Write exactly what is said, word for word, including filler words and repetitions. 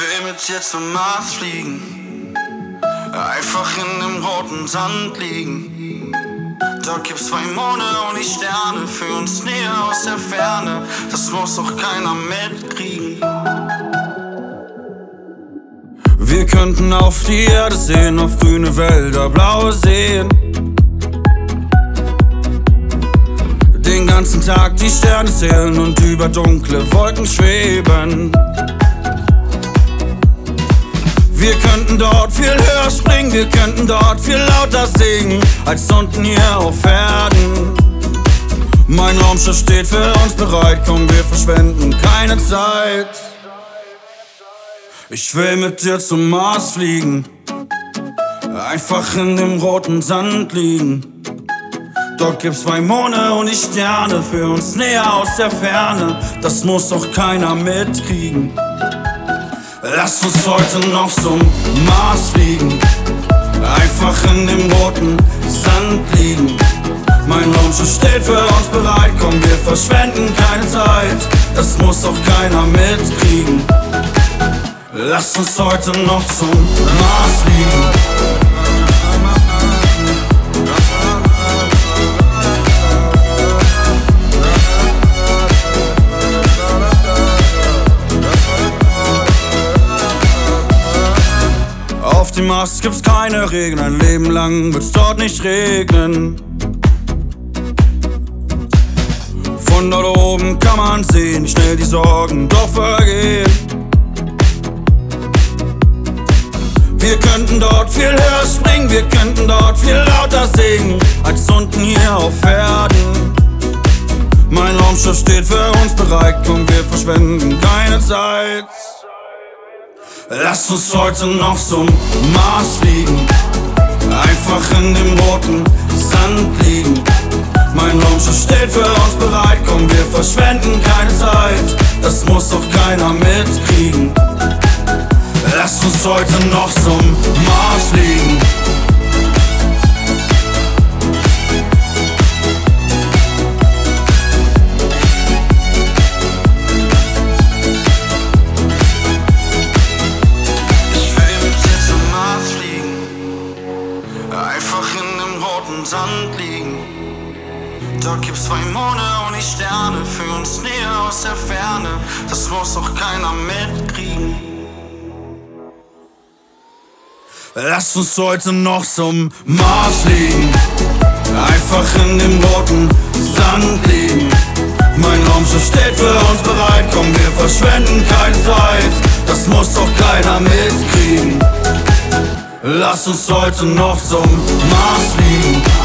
will mit dir zum Mars fliegen, einfach in dem roten Sand liegen. Dort gibt's zwei Monde und die Sterne, für uns Nähe aus der Ferne, das muss doch keiner mitkriegen. Wir könnten auf die Erde sehen, auf grüne Wälder, blaue Seen. Den ganzen Tag die Sterne zählen und über dunkle Wolken schweben. Wir könnten dort viel höher springen, wir könnten dort viel lauter singen, als unten hier auf Erden. Mein Raumschiff steht für uns bereit, komm, wir verschwenden keine Zeit. Ich will mit dir zum Mars fliegen, einfach in dem roten Sand liegen. Dort gibt's zwei Monde und die Sterne, für uns näher aus der Ferne, das muss doch keiner mitkriegen. Lass uns heute noch zum Mars fliegen, einfach in dem roten Sand liegen. Mein Raumschiff steht für uns bereit, komm, wir verschwenden keine Zeit, das muss doch keiner mitkriegen. Lass uns heute noch zum Mars fliegen. Auf dem Mars gibt's keine Regeln, ein Leben lang wird's dort nicht regnen. Von dort oben kann man sehen, wie schnell die Sorgen doch vergehen. Wir könnten dort viel höher springen, wir könnten dort viel lauter singen, als unten hier auf Erden. Mein Raumschiff steht für uns bereit, komm, wir verschwenden keine Zeit. Lass uns heute noch zum Mars fliegen, einfach in dem roten Sand liegen. Mein Raumschiff steht für uns bereit, komm, wir verschwenden keine Zeit, das muss doch keiner mitkriegen. Lass uns heute noch zum Mars fliegen. Sand liegen. Dort gibt's zwei Monde und die Sterne, für uns näher aus der Ferne, das muss doch keiner mitkriegen. Lass uns heute noch zum Mars fliegen, einfach in dem roten Sand liegen. Mein Raumschiff steht für uns bereit, komm, wir verschwenden keine Zeit, das muss doch keiner mitkriegen. Lass uns heute noch zum Mars fliegen.